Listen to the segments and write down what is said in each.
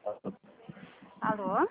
Alô?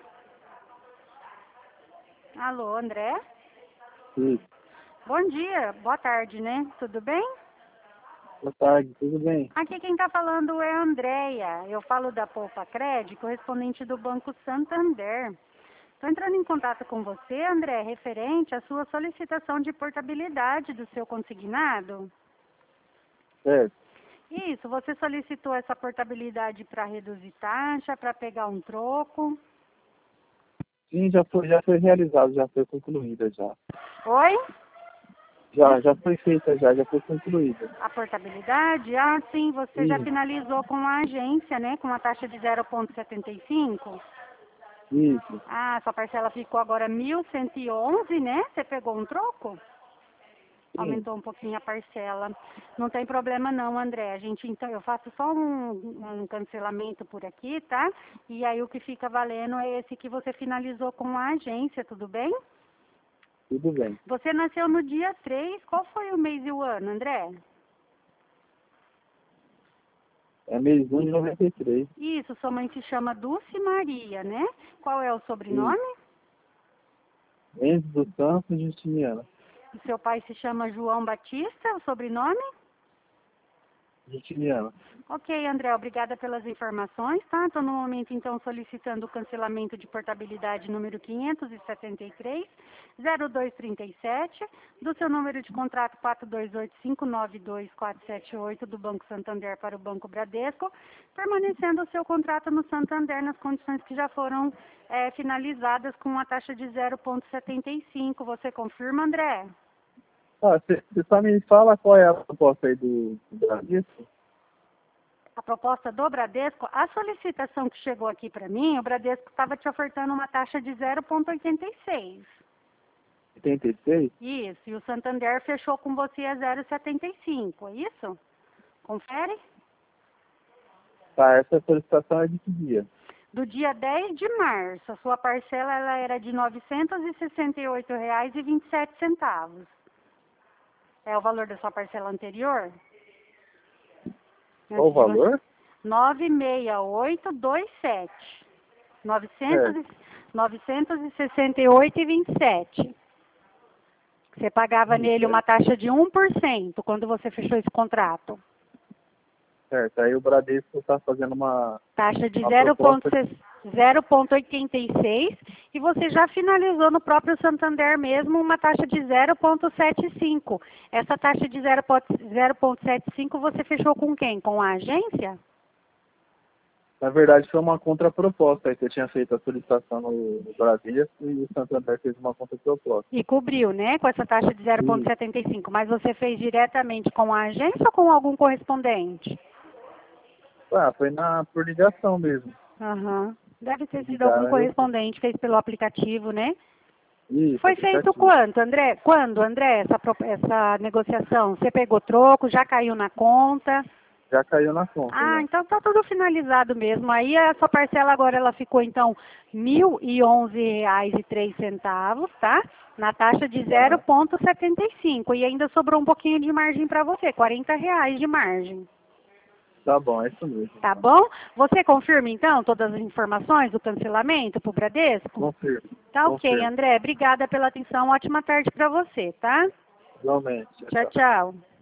Alô, André? Sim. Bom dia, boa tarde, né? Tudo bem? Boa tarde, tudo bem? Aqui quem está falando é a Andréia. Eu falo da Poupa Cred, correspondente do Banco Santander. Estou entrando em contato com você, André, referente à sua solicitação de portabilidade do seu consignado. Certo. Isso, você solicitou essa portabilidade para reduzir taxa, para pegar um troco. Sim, já foi realizado, já foi concluída já. Oi? Já foi feita já foi concluída. A portabilidade? Ah, sim, você já Sim, finalizou com a agência, né? Com a taxa de 0,75. isso. Ah, sua parcela ficou agora 1.111, né? Você pegou um troco? Sim, Aumentou um pouquinho a parcela. Não tem problema não, André. Então, eu faço só um cancelamento por aqui, tá? E aí o que fica valendo é esse que você finalizou com a agência, tudo bem? tudo bem. Você nasceu no dia 3. Qual foi o mês e o ano, André? É mês 1 de 93. Isso, sua mãe se chama Dulce Maria, né? Qual é o Sim. sobrenome? Enzo dos Santos Justiniano. O seu pai se chama João Batista, o sobrenome? Justiniano. Ok, André, obrigada pelas informações, tá? Estou no momento, então, solicitando o cancelamento de portabilidade número 573-0237, do seu número de contrato 428592478 do Banco Santander para o Banco Bradesco, permanecendo o seu contrato no Santander nas condições que já foram finalizadas com a taxa de 0,75. Você confirma, André? Você só me fala qual é a proposta aí do Bradesco? A proposta do Bradesco, a solicitação que chegou aqui para mim, o Bradesco estava te ofertando uma taxa de 0,86. 86? Isso, e o Santander fechou com você a 0,75, é isso? Confere? Tá, essa solicitação é de que dia? Do dia 10 de março, a sua parcela ela era de R$ 968,27. É o valor da sua parcela anterior? Qual o Antes de você. valor? 96827. Certo. 968,27. Você pagava nele uma taxa de 1% quando você fechou esse contrato. Certo. Aí o Bradesco está fazendo uma Taxa de proposta. 0,86 e você já finalizou no próprio Santander mesmo uma taxa de 0,75. Essa taxa de 0,75 você fechou com quem? Com a agência? Na verdade, foi uma contraproposta aí que eu tinha feito a solicitação no Bradesco e o Santander fez uma contraproposta. E cobriu, né? Com essa taxa de E, 0,75. Mas você fez diretamente com a agência ou com algum correspondente? foi por ligação mesmo. Aham. Deve ter sido algum Ligaram, aí eu fiz. correspondente, fez pelo aplicativo, né? Isso, Foi feito aplicativo. quanto, André? Quando, André, essa negociação? Você pegou troco, já caiu na conta? Já caiu na conta, Ah, já. então tá tudo finalizado mesmo. Aí a sua parcela agora ela ficou então R$ 1.011,03, tá? Na taxa de Aham. 0,75 e ainda sobrou um pouquinho de margem para você, R$ 40 de margem. Tá bom, é isso mesmo. Tá bom? Você confirma então todas as informações do cancelamento para o Bradesco? Confirmo. Tá ok, Confirmo. André. Obrigada pela atenção. Ótima tarde para você, tá? Igualmente. Tchau, Tchau. tchau.